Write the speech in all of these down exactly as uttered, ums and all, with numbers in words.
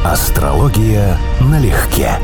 Астрология налегке.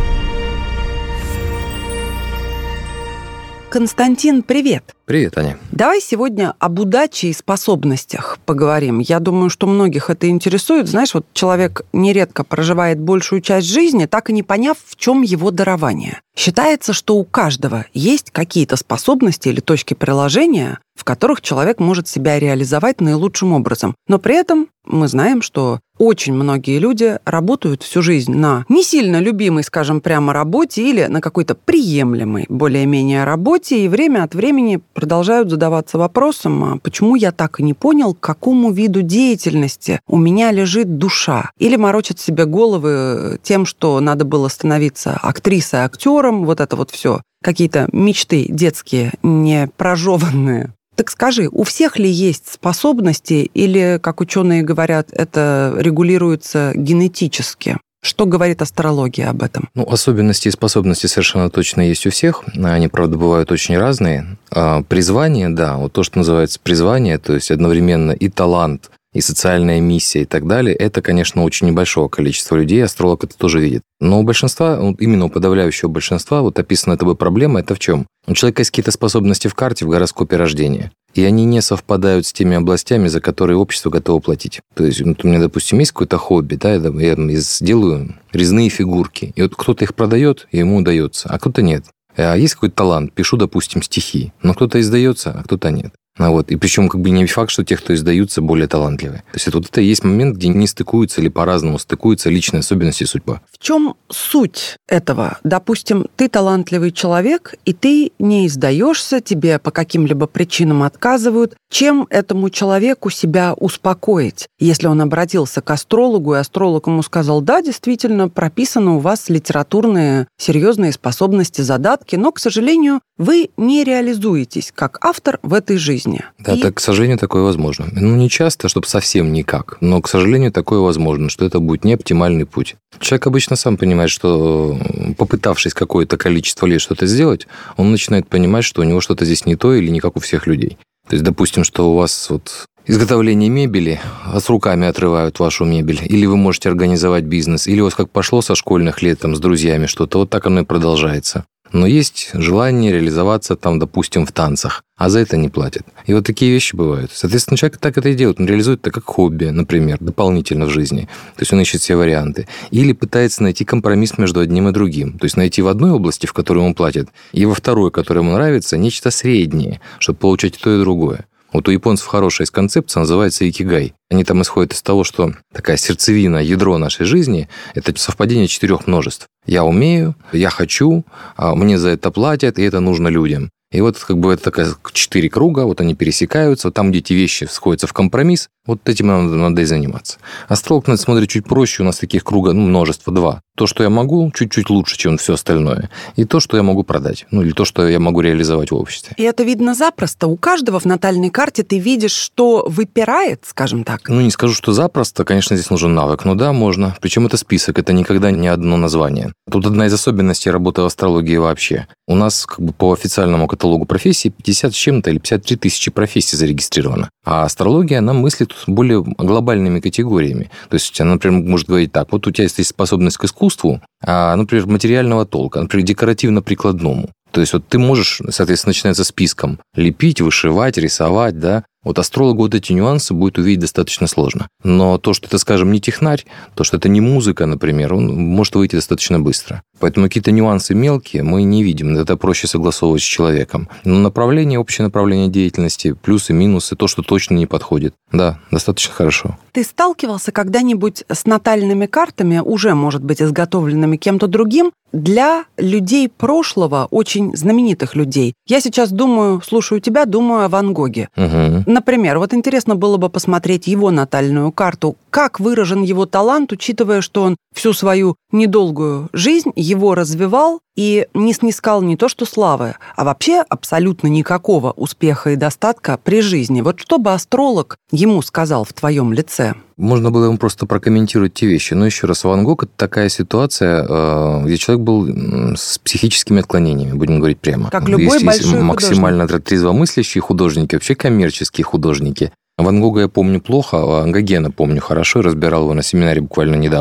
Константин, привет. Привет, Аня. Давай сегодня об удаче и способностях поговорим. Я думаю, что многих это интересует. Знаешь, вот человек нередко проживает большую часть жизни, так и не поняв, в чем его дарование. Считается, что у каждого есть какие-то способности или точки приложения, в которых человек может себя реализовать наилучшим образом. Но при этом мы знаем, что очень многие люди работают всю жизнь на не сильно любимой, скажем, прямо работе или на какой-то приемлемой более-менее работе, и время от времени продолжают задаваться вопросом, а почему я так и не понял, к какому виду деятельности у меня лежит душа. Или морочат себе головы тем, что надо было становиться актрисой, актером, вот это вот все. Какие-то мечты детские, не прожеванные. Так скажи, у всех ли есть способности или, как ученые говорят, это регулируется генетически? Что говорит астрология об этом? Ну, особенности и способности совершенно точно есть у всех. Они, правда, бывают очень разные. А призвание, да, вот то, что называется призвание, то есть одновременно и талант, и социальная миссия и так далее, это, конечно, очень небольшого количества людей, астролог это тоже видит. Но у большинства, именно у подавляющего большинства, вот описанная тобой проблема, это в чем? У человека есть какие-то способности в карте, в гороскопе рождения, и они не совпадают с теми областями, за которые общество готово платить. То есть вот у меня, допустим, есть какое-то хобби, да, я делаю резные фигурки, и вот кто-то их продает, и ему удается, а кто-то нет. А есть какой-то талант, пишу, допустим, стихи, но кто-то издается, а кто-то нет. А вот. И причем как бы не факт, что те, кто издаются, более талантливые. То есть это, вот это и есть момент, где не стыкуются или по-разному стыкуются личные особенности и судьба. В чем суть этого? Допустим, ты талантливый человек, и ты не издаешься, тебе по каким-либо причинам отказывают. Чем этому человеку себя успокоить? Если он обратился к астрологу, и астролог ему сказал, да, действительно, прописаны у вас литературные серьезные способности, задатки, но, к сожалению, вы не реализуетесь как автор в этой жизни. Да, и... так, к сожалению, такое возможно. Ну, не часто, чтобы совсем никак, но, к сожалению, такое возможно, что это будет не оптимальный путь. Человек обычно сам понимает, что, попытавшись какое-то количество лет что-то сделать, он начинает понимать, что у него что-то здесь не то или не как у всех людей. То есть, допустим, что у вас вот изготовление мебели, а с руками отрывают вашу мебель, или вы можете организовать бизнес, или у вас как пошло со школьных лет там, с друзьями что-то, вот так оно и продолжается. Но есть желание реализоваться там, допустим, в танцах, а за это не платят. И вот такие вещи бывают. Соответственно, человек так это и делает. Он реализует это как хобби, например, дополнительно в жизни. То есть он ищет все варианты. Или пытается найти компромисс между одним и другим. То есть найти в одной области, в которой ему платят, и во второй, которая ему нравится, нечто среднее, чтобы получать и то, и другое. Вот у японцев хорошая есть концепция, называется икигай. Они там исходят из того, что такая сердцевина, ядро нашей жизни – это совпадение четырех множеств. Я умею, я хочу, мне за это платят, и это нужно людям. И вот как бы это такая четыре круга, вот они пересекаются, вот там, где эти вещи сходятся в компромисс, вот этим надо, надо и заниматься. Астролог на это смотрит чуть проще, у нас таких круга, ну, множество, два. То, что я могу, чуть-чуть лучше, чем все остальное. И то, что я могу продать, ну, или то, что я могу реализовать в обществе. И это видно запросто. У каждого в натальной карте ты видишь, что выпирает, скажем так. Ну, не скажу, что запросто, конечно, здесь нужен навык, но да, можно. Причем это список, это никогда не одно название. Тут одна из особенностей работы в астрологии вообще. У нас как бы по официальному каталогу профессий пятьдесят с чем-то или пятьдесят три тысячи профессий зарегистрировано. А астрология, она мыслит более глобальными категориями. То есть она, например, может говорить так, вот у тебя есть способность к искусству, а, например, материального толка, например, декоративно-прикладному. То есть вот ты можешь, соответственно, начинается списком лепить, вышивать, рисовать, да. Вот астрологу вот эти нюансы будет увидеть достаточно сложно. Но то, что это, скажем, не технарь, то, что это не музыка, например, он может выйти достаточно быстро. Поэтому какие-то нюансы мелкие мы не видим. Это проще согласовывать с человеком. Но направление, общее направление деятельности, плюсы, минусы, то, что точно не подходит. Да, достаточно хорошо. Ты сталкивался когда-нибудь с натальными картами, уже, может быть, изготовленными кем-то другим, для людей прошлого, очень знаменитых людей? Я сейчас думаю, слушаю тебя, думаю о Ван Гоге. Угу. Например, вот интересно было бы посмотреть его натальную карту. Как выражен его талант, учитывая, что он всю свою недолгую жизнь его развивал и не снискал не то что славы, а вообще абсолютно никакого успеха и достатка при жизни. Вот что бы астролог ему сказал в твоем лице? Можно было ему просто прокомментировать те вещи. Но еще раз, Ван Гог – это такая ситуация, где человек был с психическими отклонениями, будем говорить прямо. Как любой есть, большой есть максимально художник. трезвомыслящие художники, вообще коммерческие художники. Ван Гога я помню плохо, а Гогена помню хорошо, разбирал его на семинаре буквально недавно.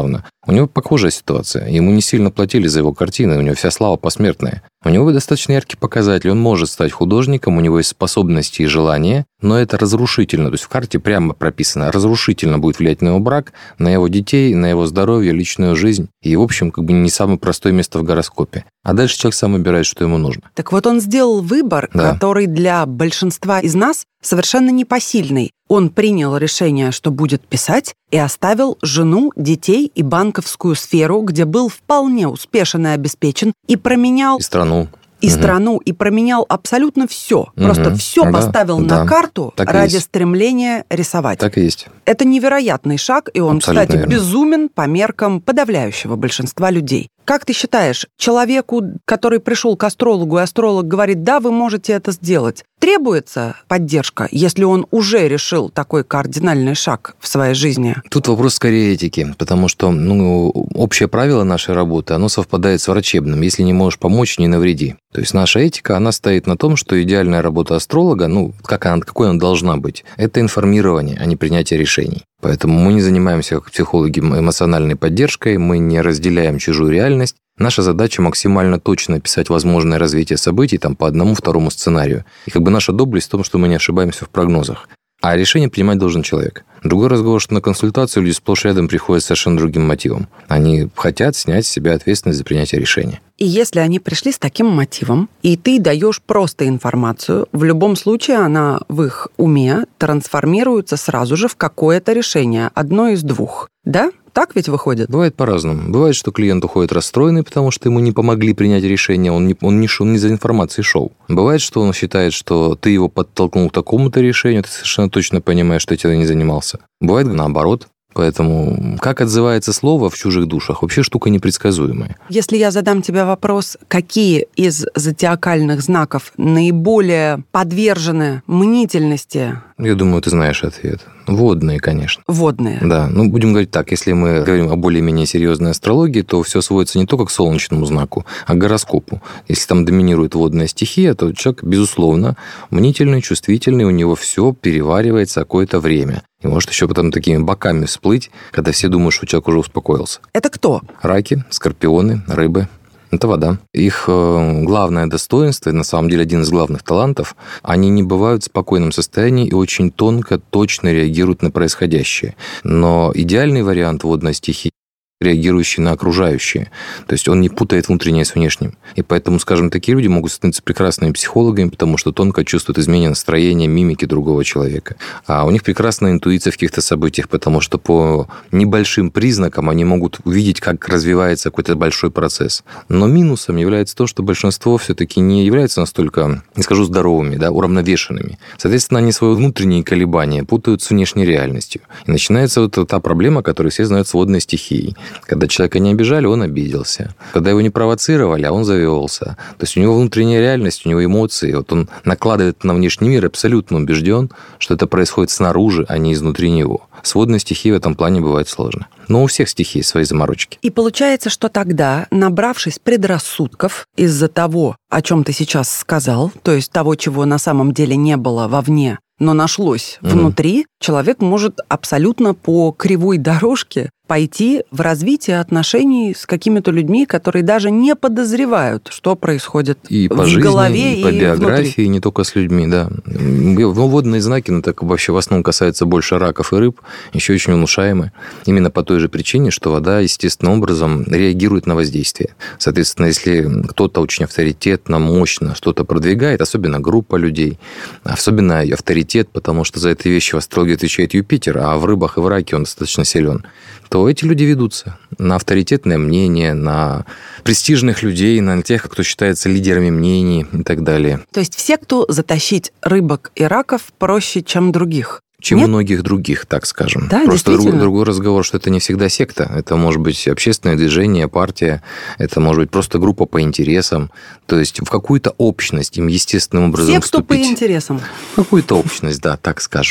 У него похожая ситуация. Ему не сильно платили за его картины, у него вся слава посмертная. У него достаточно яркий показатель. Он может стать художником, у него есть способности и желания, но это разрушительно. То есть в карте прямо прописано, разрушительно будет влиять на его брак, на его детей, на его здоровье, личную жизнь. И, в общем, как бы не самое простое место в гороскопе. А дальше человек сам выбирает, что ему нужно. Так вот он сделал выбор, да. который для большинства из нас совершенно непосильный. Он принял решение, что будет писать, и оставил жену, детей и банковскую сферу, где был вполне успешен и обеспечен, и променял... И страну. И угу. страну, и променял абсолютно все. Угу. Просто все да, поставил да. на карту так ради стремления рисовать. Так и есть. Это невероятный шаг, и он, абсолютно кстати, верно. безумен по меркам подавляющего большинства людей. Как ты считаешь, человеку, который пришел к астрологу, и астролог говорит, да, вы можете это сделать, требуется поддержка, если он уже решил такой кардинальный шаг в своей жизни? Тут вопрос скорее этики, потому что ну, общее правило нашей работы, оно совпадает с врачебным. Если не можешь помочь, не навреди. То есть наша этика, она стоит на том, что идеальная работа астролога, ну, как она, какой она должна быть, это информирование, а не принятие решений. Поэтому мы не занимаемся, как психологи, эмоциональной поддержкой, мы не разделяем чужую реальность. Наша задача максимально точно описать возможное развитие событий там, по одному, второму сценарию. И как бы наша доблесть в том, что мы не ошибаемся в прогнозах. А решение принимать должен человек. Другой разговор, что на консультацию люди сплошь рядом приходят с совершенно другим мотивом. Они хотят снять с себя ответственность за принятие решения. И если они пришли с таким мотивом, и ты даешь просто информацию, в любом случае она в их уме трансформируется сразу же в какое-то решение, одно из двух. Да? Так ведь выходит? Бывает по-разному. Бывает, что клиент уходит расстроенный, потому что ему не помогли принять решение, он не, он не, шел, не за информацией шел. Бывает, что он считает, что ты его подтолкнул к такому-то решению, ты совершенно точно понимаешь, что этим не занимался. Бывает наоборот. Поэтому как отзывается слово в чужих душах, вообще штука непредсказуемая. Если я задам тебе вопрос, какие из зодиакальных знаков наиболее подвержены мнительности? Я думаю, ты знаешь ответ. Водные, конечно. Водные. Да, ну будем говорить так, если мы говорим о более-менее серьезной астрологии, то все сводится не только к солнечному знаку, а к гороскопу. Если там доминирует водная стихия, то человек, безусловно, мнительный, чувствительный, у него все переваривается какое-то время. И может еще потом такими боками всплыть, когда все думают, что человек уже успокоился. Это кто? Раки, скорпионы, рыбы. Это вода. Их главное достоинство, на самом деле один из главных талантов, они не бывают в спокойном состоянии и очень тонко, точно реагируют на происходящее. Но идеальный вариант водной стихии, реагирующий на окружающее. То есть он не путает внутреннее с внешним. И поэтому, скажем, такие люди могут становиться прекрасными психологами, потому что тонко чувствуют изменение настроения, мимики другого человека. А у них прекрасная интуиция в каких-то событиях, потому что по небольшим признакам они могут увидеть, как развивается какой-то большой процесс. Но минусом является то, что большинство все-таки не являются настолько, не скажу здоровыми, да, уравновешенными. Соответственно, они свои внутренние колебания путают с внешней реальностью. И начинается вот та проблема, которую все знают с водной стихией. Когда человека не обижали, он обиделся. Когда его не провоцировали, а он завелся. То есть у него внутренняя реальность, у него эмоции. Вот он накладывает на внешний мир, абсолютно убежден, что это происходит снаружи, а не изнутри него. С водной стихией в этом плане бывает сложно. Но у всех стихий свои заморочки. И получается, что тогда, набравшись предрассудков из-за того, о чем ты сейчас сказал, то есть того, чего на самом деле не было вовне, но нашлось mm-hmm. внутри, человек может абсолютно по кривой дорожке пойти в развитие отношений с какими-то людьми, которые даже не подозревают, что происходит и в по жизни, голове, и по и биографии, внутри. И не только с людьми, да. Ну, водные знаки, ну, так вообще в основном касается больше раков и рыб, еще очень внушаемы. Именно по той же причине, что вода естественным образом реагирует на воздействие. Соответственно, если кто-то очень авторитетно, мощно что-то продвигает, особенно группа людей, особенно авторитет, потому что за эти вещи в астрологии отвечает Юпитер, а в рыбах и в раке он достаточно силен, то эти люди ведутся на авторитетное мнение, на престижных людей, на тех, кто считается лидерами мнений и так далее. То есть все, кто затащить рыбок и раков, проще, чем других? Чем Нет? многих других, так скажем. Да, просто другой, другой разговор, что это не всегда секта. Это может быть общественное движение, партия, это может быть просто группа по интересам. То есть в какую-то общность им естественным образом все, кто вступить. по интересам. В какую-то общность, да, так скажем.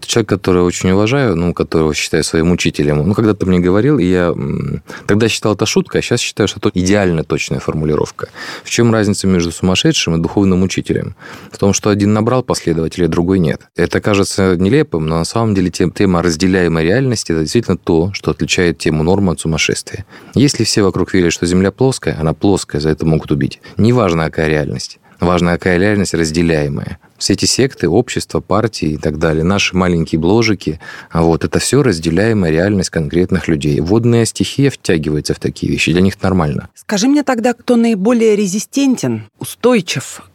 Человек, которого очень уважаю, ну, которого считаю своим учителем, ну, когда-то мне говорил, и я тогда считал это шуткой, а сейчас считаю, что это идеально точная формулировка. В чем разница между сумасшедшим и духовным учителем? В том, что один набрал последователей, а другой нет. Это кажется нелепым, но на самом деле тема разделяемой реальности – это действительно то, что отличает тему нормы от сумасшествия. Если все вокруг верят, что Земля плоская, она плоская, за это могут убить. Неважно, какая реальность. Важно, какая реальность разделяемая. Все эти секты, общества, партии и так далее, наши маленькие бложики, а вот это все разделяемая реальность конкретных людей. Водная стихия втягивается в такие вещи, для них это нормально. Скажи мне тогда, кто наиболее резистентен, устойчив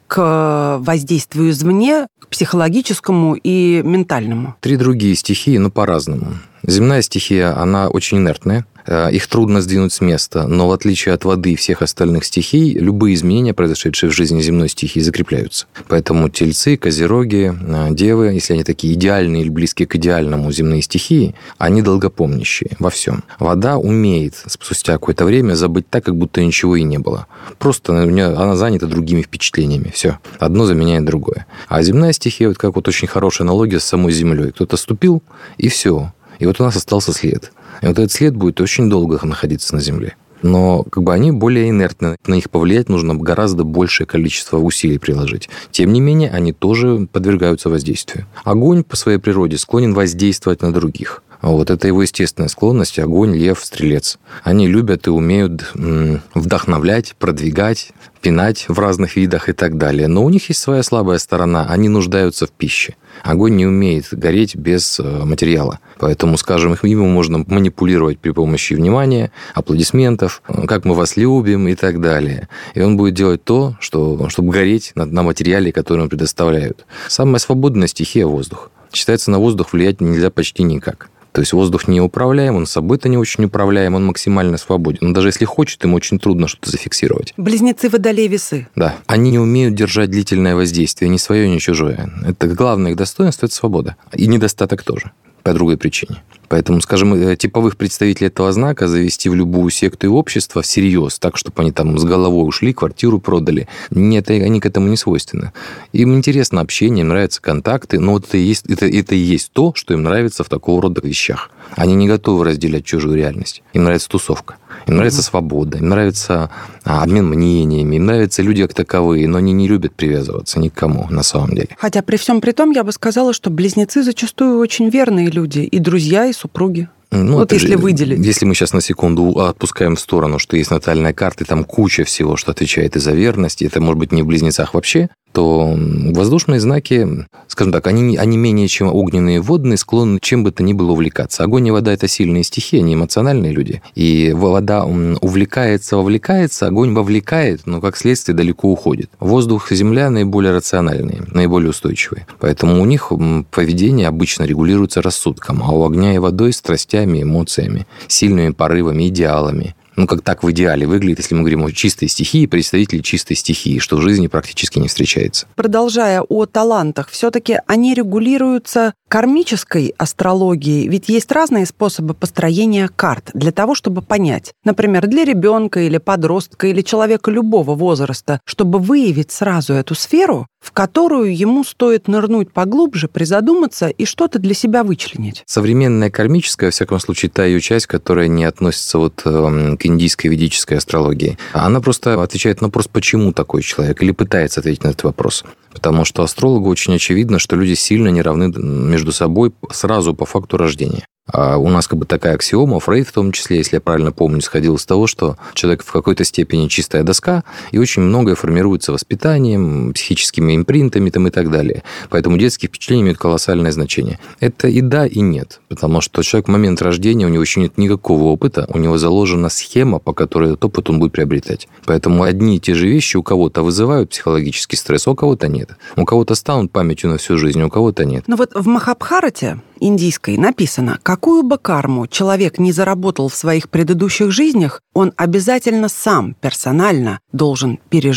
к воздействию извне, к психологическому и ментальному? Три другие стихии, но по-разному. Земная стихия, она очень инертная. Их трудно сдвинуть с места, но в отличие от воды и всех остальных стихий, любые изменения, произошедшие в жизни земной стихии, закрепляются. Поэтому тельцы, козероги, девы, если они такие идеальные или близкие к идеальному земные стихии, они долгопомнящие во всем. Вода умеет спустя какое-то время забыть так, как будто ничего и не было. Просто она занята другими впечатлениями. Все. Одно заменяет другое. А земная стихия, вот как вот очень хорошая аналогия с самой землей. Кто-то ступил, и все. И вот у нас остался след. И вот этот след будет очень долго находиться на Земле. Но как бы они более инертны. На них повлиять нужно гораздо большее количество усилий приложить. Тем не менее, они тоже подвергаются воздействию. Огонь по своей природе склонен воздействовать на других. Вот это его естественная склонность. Огонь, лев, стрелец. Они любят и умеют вдохновлять, продвигать, пинать в разных видах и так далее. Но у них есть своя слабая сторона. Они нуждаются в пище. Огонь не умеет гореть без материала. Поэтому, скажем, ему можно манипулировать при помощи внимания, аплодисментов, как мы вас любим и так далее. И он будет делать то, что, чтобы гореть на, на материале, который ему предоставляют. Самая свободная стихия – воздух. Считается, на воздух влиять нельзя почти никак. То есть воздух не управляем, он собой-то не очень управляем, он максимально свободен. Но даже если хочет, ему очень трудно что-то зафиксировать. Близнецы Водолей-Весы. Да. Они не умеют держать длительное воздействие, ни свое, ни чужое. Это главное их достоинство – это свобода. И недостаток тоже, по другой причине. Поэтому, скажем, типовых представителей этого знака завести в любую секту и общество всерьез, так, чтобы они там с головой ушли, квартиру продали. Нет, они к этому не свойственны. Им интересно общение, им нравятся контакты, но вот это и есть, это, это и есть то, что им нравится в такого рода вещах. Они не готовы разделять чужую реальность. Им нравится тусовка, им нравится свобода, им нравится обмен мнениями, им нравятся люди как таковые, но они не любят привязываться ни к кому на самом деле. Хотя при всем при том, я бы сказала, что близнецы зачастую очень верные люди, и друзья, и супруги. Ну, вот если же, выделить. Если мы сейчас на секунду отпускаем в сторону, что есть натальная карта, и там куча всего, что отвечает и за верность, и это может быть не в близнецах вообще, то воздушные знаки, скажем так, они, они менее чем огненные и водные, склонны чем бы то ни было увлекаться. Огонь и вода – это сильные стихии, они эмоциональные люди. И вода увлекается, вовлекается, огонь вовлекает, но как следствие далеко уходит. Воздух и земля наиболее рациональные, наиболее устойчивые. Поэтому у них поведение обычно регулируется рассудком, а у огня и водой – страстями, эмоциями, сильными порывами, идеалами. Ну, как так в идеале выглядит, если мы говорим о чистой стихии, представители чистой стихии, что в жизни практически не встречается. Продолжая о талантах, все-таки они регулируются кармической астрологией, ведь есть разные способы построения карт для того, чтобы понять, например, для ребенка или подростка или человека любого возраста, чтобы выявить сразу эту сферу, в которую ему стоит нырнуть поглубже, призадуматься и что-то для себя вычленить. Современная кармическая, во всяком случае, та ее часть, которая не относится вот к индийской ведической астрологии, она просто отвечает на вопрос, почему такой человек, или пытается ответить на этот вопрос. Потому что астрологу очень очевидно, что люди сильно не равны между собой сразу по факту рождения. А у нас как бы такая аксиома, Фрейд в том числе, если я правильно помню, исходил из того, что человек в какой-то степени чистая доска, и очень многое формируется воспитанием, психическими импринтами там, и так далее. Поэтому детские впечатления имеют колоссальное значение. Это и да, и нет. Потому что человек в момент рождения, у него еще нет никакого опыта, у него заложена схема, по которой этот опыт он будет приобретать. Поэтому одни и те же вещи у кого-то вызывают психологический стресс, а у кого-то нет. У кого-то станут памятью на всю жизнь, у кого-то нет. Но вот в Махабхарате индийской написано, какую бы карму человек не заработал в своих предыдущих жизнях, он обязательно сам персонально должен пережить,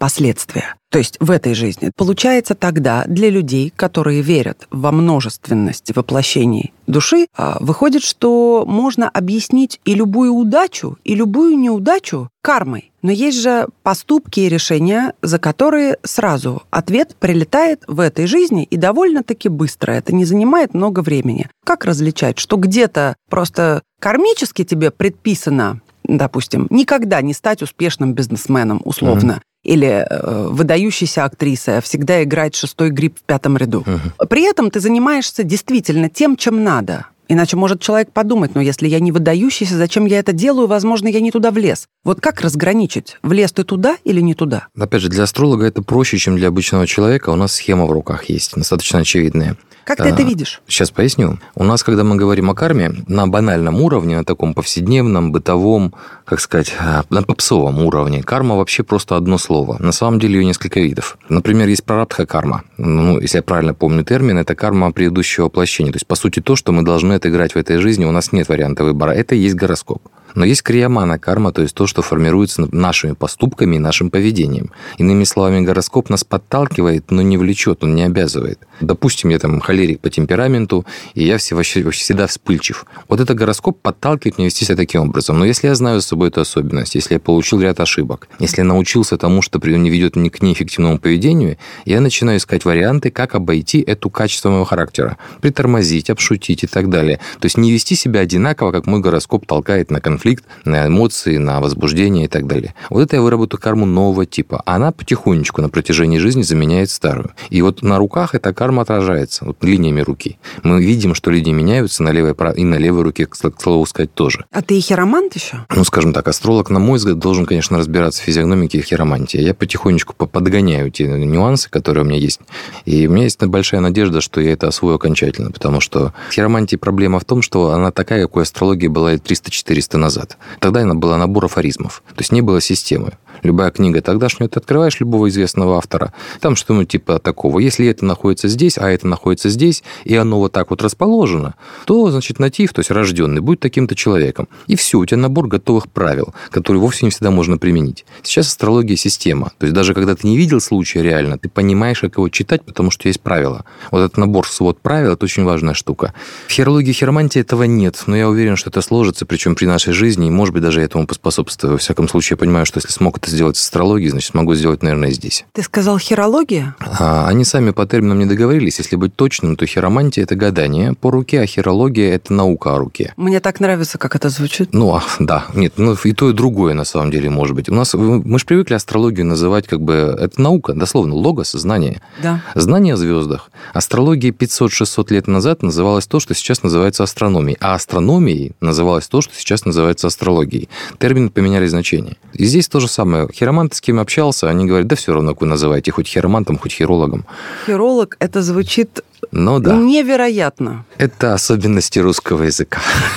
последствия. То есть в этой жизни. Получается тогда для людей, которые верят во множественность воплощений души, выходит, что можно объяснить и любую удачу, и любую неудачу кармой. Но есть же поступки и решения, за которые сразу ответ прилетает в этой жизни и довольно-таки быстро. Это не занимает много времени. Как различать, что где-то просто кармически тебе предписано, допустим, никогда не стать успешным бизнесменом, условно, mm-hmm. или э, выдающейся актрисой, а всегда играть шестой гриб в пятом ряду. Mm-hmm. При этом ты занимаешься действительно тем, чем надо. Иначе может человек подумать, ну, если я не выдающийся, зачем я это делаю? Возможно, я не туда влез. Вот как разграничить? Влез ты туда или не туда? Опять же, для астролога это проще, чем для обычного человека. У нас схема в руках есть, достаточно очевидная. Как ты а, это видишь? Сейчас поясню. У нас, когда мы говорим о карме, на банальном уровне, на таком повседневном, бытовом, как сказать, на попсовом уровне, карма вообще просто одно слово. На самом деле ее несколько видов. Например, есть прарабдха карма. Ну, если я правильно помню термин, это карма предыдущего воплощения. То есть, по сути, то, что мы должны отыграть в этой жизни, у нас нет варианта выбора. Это и есть гороскоп. Но есть криямана карма, то есть то, что формируется нашими поступками и нашим поведением. Иными словами, гороскоп нас подталкивает, но не влечет, он не обязывает. Допустим, я там холерик по темпераменту, и я вообще, вообще всегда вспыльчив. Вот этот гороскоп подталкивает меня вести себя таким образом. Но если я знаю за собой эту особенность, если я получил ряд ошибок, если я научился тому, что не ведет ни к неэффективному поведению, я начинаю искать варианты, как обойти эту качество моего характера. Притормозить, обшутить и так далее. То есть не вести себя одинаково, как мой гороскоп толкает на конфликт, на эмоции, на возбуждение и так далее. Вот это я выработаю карму нового типа. Она потихонечку на протяжении жизни заменяет старую. И вот на руках эта карма отражается, вот линиями руки. Мы видим, что линии меняются на левой и на левой руке, к слову сказать, тоже. А ты и хиромант еще? Ну, скажем так, астролог, на мой взгляд, должен, конечно, разбираться в физиогномике и хиромантии. Я потихонечку подгоняю те нюансы, которые у меня есть. И у меня есть большая надежда, что я это освою окончательно, потому что в хиромантии проблема в том, что она такая, какой астрология была триста-четыреста назад. Тогда она была набор афоризмов, то есть не было системы. Любая книга тогдашняя, ты открываешь любого известного автора, там что-нибудь типа такого. Если это находится здесь, а это находится здесь, и оно вот так вот расположено, то, значит, натив, то есть рожденный, будет таким-то человеком. И все, у тебя набор готовых правил, которые вовсе не всегда можно применить. Сейчас астрология – система. То есть даже когда ты не видел случая реально, ты понимаешь, как его читать, потому что есть правила. Вот этот набор, свод правил – это очень важная штука. В хирологии и хиромантии этого нет, но я уверен, что это сложится, причем при нашей жизни, и, может быть, даже я этому поспособствую. Во всяком случае, я понимаю, что если смог это сделать с астрологией, значит, смогу сделать, наверное, и здесь. Ты сказал хирология? А, они сами по терминам не договорились. Если быть точным, то хиромантия – это гадание по руке, а хирология – это наука о руке. Мне так нравится, как это звучит. Ну, да. Нет, ну и то, и другое, на самом деле, может быть. У нас, мы же привыкли астрологию называть как бы... Это наука, дословно, логос, знание. Да. Знание о звездах. Астрология пятьсот-шестьсот лет назад называлась то, что сейчас называется астрономией. А астрономией называлось то, что сейчас называется астрологией. Термины поменяли значение. И здесь то же самое. Хироманты, с кем общался, они говорят, да все равно, как вы называете, хоть хиромантом, хоть хирологом. Хиролог, это звучит ну, да. невероятно. Это особенности русского языка.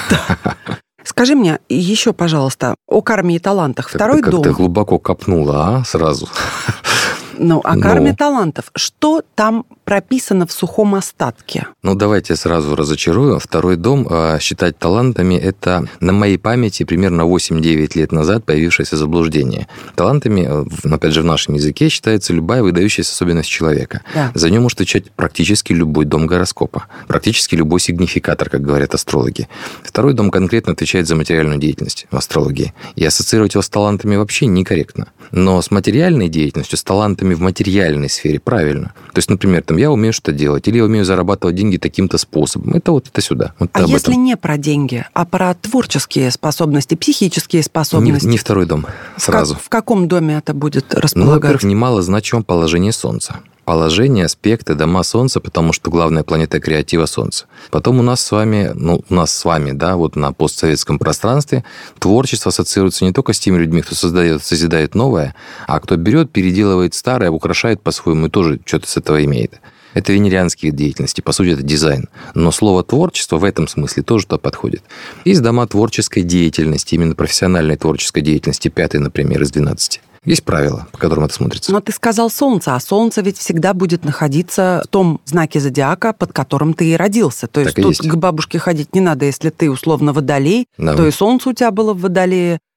Скажи мне еще, пожалуйста, о карме и талантах. Второй как дом. Как ты глубоко копнула, а, сразу. Ну, о карме Но... талантов. Что там прописано в сухом остатке? Ну, давайте сразу разочарую. Второй дом э, считать талантами – это на моей памяти примерно восемь-девять лет назад появившееся заблуждение. Талантами, опять же, в нашем языке считается любая выдающаяся особенность человека. Да. За нее может отвечать практически любой дом гороскопа, практически любой сигнификатор, как говорят астрологи. Второй дом конкретно отвечает за материальную деятельность в астрологии. И ассоциировать его с талантами вообще некорректно. Но с материальной деятельностью, с талантами в материальной сфере правильно. То есть, например, там, я умею что-то делать, или я умею зарабатывать деньги таким-то способом. Это вот это сюда. Вот а если этом. Не про деньги, а про творческие способности, психические способности? Не, не второй дом, сразу. В, как, в каком доме это будет располагаться? Ну, во-первых, немало значим положение Солнца. Положение, аспекты, дома Солнца, потому что главная планета креатива Солнце. Потом у нас с вами, ну, у нас с вами, да, вот на постсоветском пространстве творчество ассоциируется не только с теми людьми, кто создает, созидает новое, а кто берет, переделывает старое, украшает по-своему и тоже что-то с этого имеет. Это венерианские деятельности, по сути, это дизайн. Но слово «творчество» в этом смысле тоже туда подходит. Есть дома творческой деятельности, именно профессиональной творческой деятельности, пятый, например, из двенадцати. Есть правила, по которым это смотрится. Но ты сказал Солнце, а Солнце ведь всегда будет находиться в том знаке зодиака, под которым ты и родился. То есть так тут есть. К бабушке ходить не надо. Если ты условно Водолей, да. То и Солнце у тебя было в Водолее,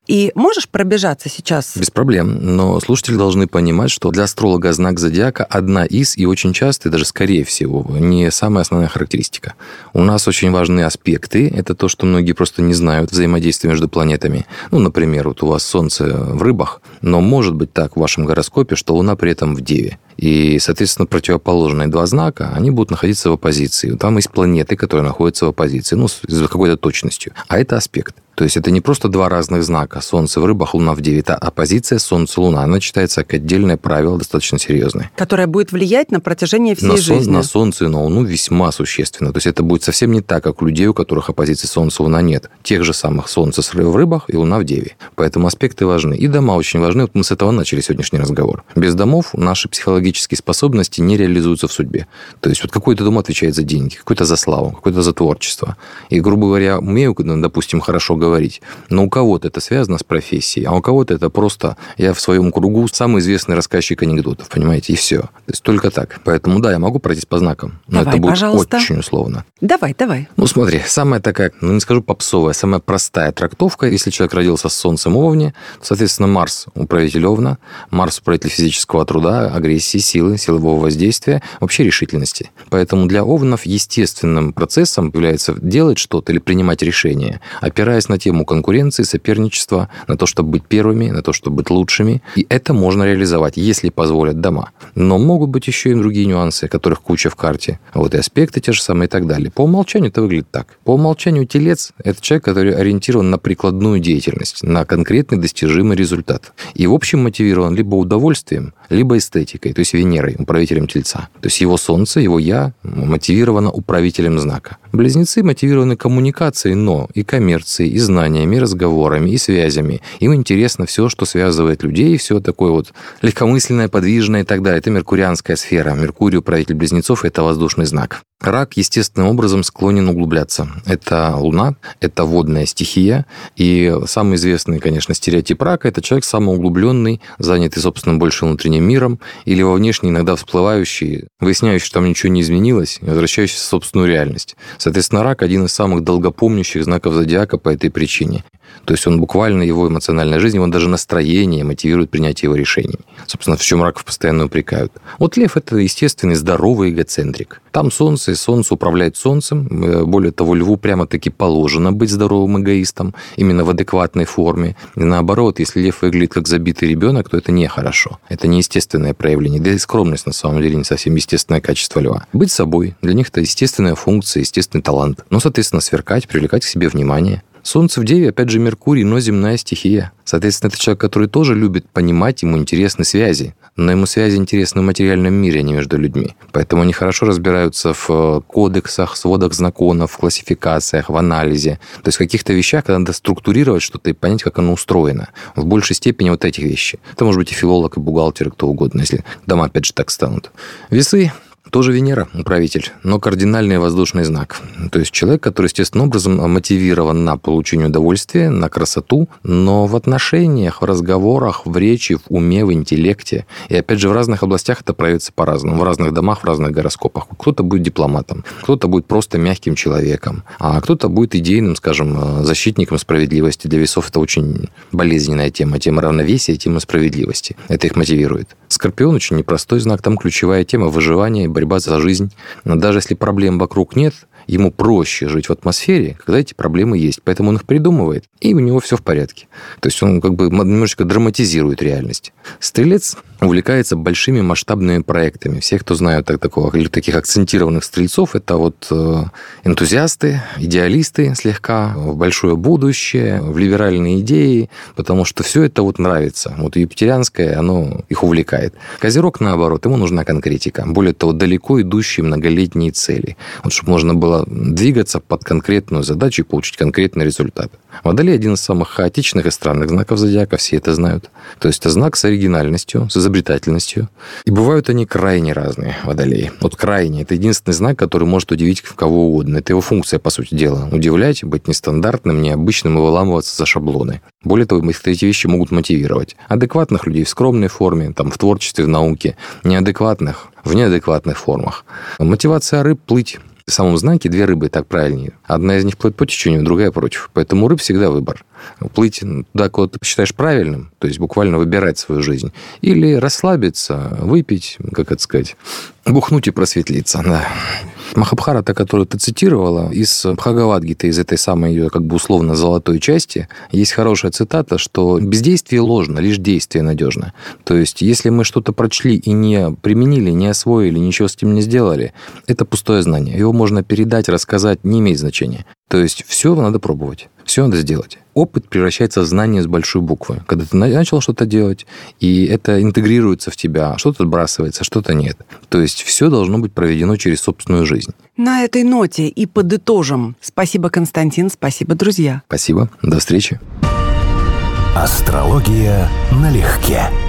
И можешь пробежаться сейчас? Без проблем. Но слушатели должны понимать, что для астролога знак зодиака одна из, и очень часто, и даже скорее всего, не самая основная характеристика. У нас очень важны аспекты. Это то, что многие просто не знают, взаимодействие между планетами. Ну, например, вот у вас Солнце в Рыбах, но может быть так в вашем гороскопе, что Луна при этом в Деве. И, соответственно, противоположные два знака, они будут находиться в оппозиции. Там есть планеты, которые находятся в оппозиции, ну, с какой-то точностью. А это аспект. То есть это не просто два разных знака. Солнце в Рыбах, Луна в Деве. Это оппозиция Солнце-Луна. Она считается как отдельное правило, достаточно серьезное. Которое будет влиять на протяжении всей на жизни. Сон, на Солнце и на Луну весьма существенно. То есть это будет совсем не так, как у людей, у которых оппозиции Солнце-Луна нет. Тех же самых Солнце в Рыбах и Луна в Деве. Поэтому аспекты важны. И дома очень важны. Вот мы с этого начали сегодняшний разговор. Без домов наши психологические способности не реализуются в судьбе. То есть вот какой-то дом отвечает за деньги, какой-то за славу, какой-то за творчество. И, грубо говоря, умею, допустим, хорошо говорить, но у кого-то это связано с профессией, а у кого-то это просто я в своем кругу самый известный рассказчик анекдотов, понимаете, и все. То есть только так. Поэтому да, я могу пройтись по знакам, но давай, это будет пожалуйста. Очень условно. Давай, давай. Ну, смотри, самая такая, ну, не скажу попсовая, самая простая трактовка, если человек родился с Солнцем в Овне, соответственно, Марс – управитель Овна, Марс – управитель физического труда, агрессии, силы, силового воздействия, вообще решительности. Поэтому для Овнов естественным процессом является делать что-то или принимать решения, опираясь на тему конкуренции, соперничества, на то, чтобы быть первыми, на то, чтобы быть лучшими. И это можно реализовать, если позволят дома. Но могут быть еще и другие нюансы, которых куча в карте. Вот и аспекты те же самые и так далее. По умолчанию это выглядит так. По умолчанию Телец – это человек, который ориентирован на прикладную деятельность, на конкретный достижимый результат. И, в общем, мотивирован либо удовольствием, либо эстетикой, то есть Венерой, управителем Тельца. То есть его Солнце, его Я мотивировано управителем знака. Близнецы мотивированы коммуникацией, но и коммерцией, и знаниями, и разговорами, и связями. Им интересно все, что связывает людей, все такое вот легкомысленное, подвижное и так далее. Это меркурианская сфера. Меркурий, управитель близнецов, это воздушный знак. Рак естественным образом склонен углубляться. Это Луна, это водная стихия. И самый известный, конечно, стереотип рака – это человек самоуглубленный, занятый, собственно, больше внутренним миром, или во внешне иногда всплывающий, выясняющий, что там ничего не изменилось, и возвращающийся в собственную реальность. Соответственно, рак – один из самых долгопомнящих знаков зодиака по этой причине. То есть он буквально, его эмоциональная жизнь, он даже настроение мотивирует принятие его решений. Собственно, в чем раков постоянно упрекают. Вот лев – это естественный здоровый эгоцентрик. Там Солнце, и Солнце управляет Солнцем. Более того, льву прямо-таки положено быть здоровым эгоистом, именно в адекватной форме. И наоборот, если лев выглядит как забитый ребенок, то это нехорошо. Это неестественное проявление. Да и скромность, на самом деле, не совсем естественное качество льва. Быть собой. Для них это естественная функция, естественный талант. Но, соответственно, сверкать, привлекать к себе внимание. Солнце в Деве, опять же, Меркурий, но земная стихия. Соответственно, это человек, который тоже любит понимать, ему интересны связи. Но ему связи интересны в материальном мире, а не между людьми. Поэтому они хорошо разбираются в кодексах, сводах законов, в классификациях, в анализе. То есть в каких-то вещах, когда надо структурировать что-то и понять, как оно устроено. В большей степени вот этих вещей. Это может быть и филолог, и бухгалтер, и кто угодно, если дома опять же так станут. Весы. Тоже Венера, управитель, но кардинальный воздушный знак. То есть человек, который естественным образом мотивирован на получение удовольствия, на красоту, но в отношениях, в разговорах, в речи, в уме, в интеллекте. И опять же, в разных областях это проявится по-разному. В разных домах, в разных гороскопах. Кто-то будет дипломатом, кто-то будет просто мягким человеком, а кто-то будет идейным, скажем, защитником справедливости. Для весов это очень болезненная тема. Тема равновесия, тема справедливости. Это их мотивирует. Скорпион очень непростой знак. Там ключевая тема выживания, борьба за жизнь. Но даже если проблем вокруг нет, ему проще жить в атмосфере, когда эти проблемы есть. Поэтому он их придумывает, и у него все в порядке. То есть он как бы немножечко драматизирует реальность. Стрелец увлекается большими масштабными проектами. Все, кто знают так, такого, таких акцентированных стрельцов, это вот энтузиасты, идеалисты слегка, в большое будущее, в либеральные идеи, потому что все это вот нравится. Вот юпитерианское, оно их увлекает. Козерог, наоборот, ему нужна конкретика. Более того, далеко идущие многолетние цели. Вот чтобы можно было двигаться под конкретную задачу и получить конкретный результат. Водолей – один из самых хаотичных и странных знаков зодиака, все это знают. То есть это знак с оригинальностью, с изобретательностью. И бывают они крайне разные, водолеи. Вот крайне – это единственный знак, который может удивить кого угодно. Это его функция, по сути дела. Удивлять, быть нестандартным, необычным и выламываться за шаблоны. Более того, эти вещи могут мотивировать. Адекватных людей в скромной форме, там, в творчестве, в науке. Неадекватных в неадекватных формах. Мотивация рыб – плыть. В самом знаке две рыбы, так правильнее. Одна из них плывет по течению, другая против. Поэтому у рыб всегда выбор. Плыть туда, куда ты считаешь правильным, то есть буквально выбирать свою жизнь, или расслабиться, выпить, как это сказать, бухнуть и просветлиться, да. Махабхарата, которую ты цитировала, из Бхагавад-гиты, из этой самой ее как бы условно золотой части, есть хорошая цитата, что бездействие ложно, лишь действие надежно. То есть, если мы что-то прочли и не применили, не освоили, ничего с этим не сделали, это пустое знание. Его можно передать, рассказать, не имеет значения. То есть, все надо пробовать, все надо сделать. Опыт превращается в знание с большой буквы. Когда ты начал что-то делать, и это интегрируется в тебя, что-то отбрасывается, что-то нет. То есть все должно быть проведено через собственную жизнь. На этой ноте и подытожим. Спасибо, Константин, спасибо, друзья. Спасибо, до встречи. Астрология налегке.